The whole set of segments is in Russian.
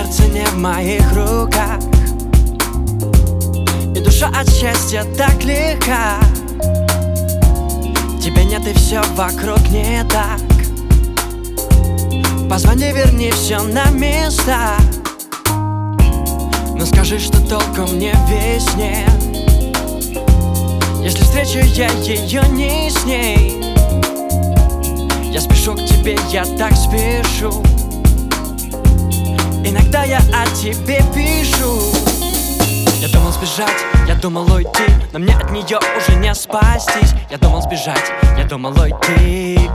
сердце не в моих руках, и душа от счастья так легка. Тебя нет и все вокруг не так. Позвони, верни все на место, но скажи, что толком не весь нет. Если встречу я ее не с ней, я спешу к тебе, я так спешу. Иногда я о тебе пишу. Я думал сбежать, я думал уйти, но мне от нее уже не спастись. Я думал сбежать, я думал уйти.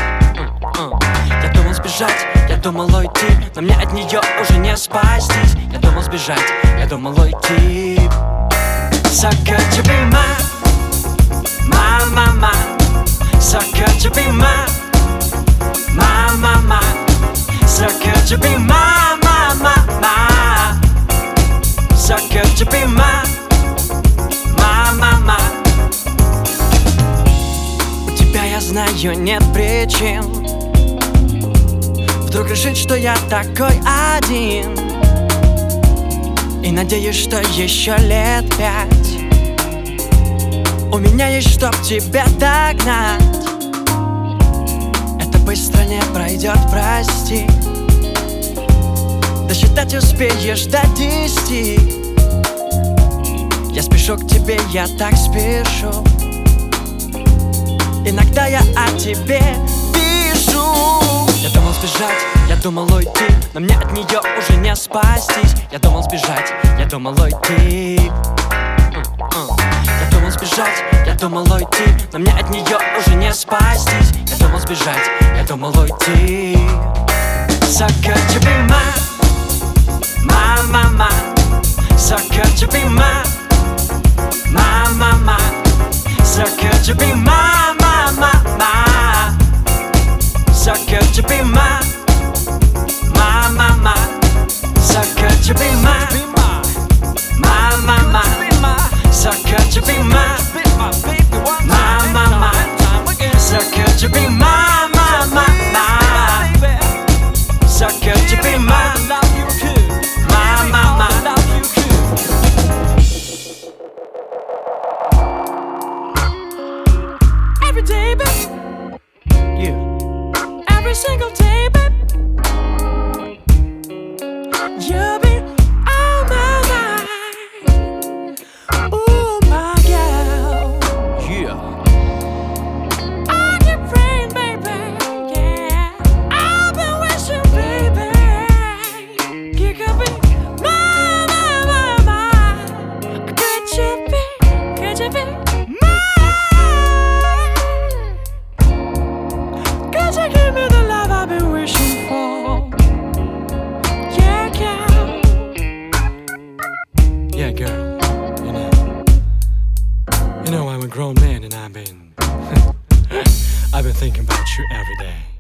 Я думал сбежать, я думал уйти, но мне от нее уже не спастись. Я думал сбежать, я думал уйти. So could you be mine, my, my, my? So could you be mine, my, my, my? So could you be mine, my, my, my? So could you be mine, my, my, my? У тебя, я знаю, нет причин вдруг решить, что я такой один, и надеюсь, что еще лет 5 у меня есть, чтоб тебя догнать. Это быстро не пройдет, прости. Досчитать успеешь до 10. Я спешу к тебе, я так спешу. Иногда я о тебе пишу. Я думал сбежать, я думал уйти, но мне от нее уже не спастись. Я думал сбежать, я думал уйти. Я думал сбежать, я думал уйти, но мне от нее уже не спастись. Я думал сбежать, я думал уйти. So could you be mine, my, my, my? So could you be mine, my, my, my? So could you be mine, my, my, my? So could you be mine, my, my, my? So could you be mine, my, my, my? So could you be mine, my, my, my? So could you be mine, my, my, my? So could you be mine, my, my, my? Every day, babe. Yeah. Every single day, babe. You'll be on my mind. Ooh, my girl. Yeah. I keep praying, baby. Yeah. I've been wishing, baby. You could be my, my, my, my. Could you be mine? Could you give me the love I've been wishing for? Yeah, girl. Yeah, girl. You know I'm a grown man and I've been thinking about you every day.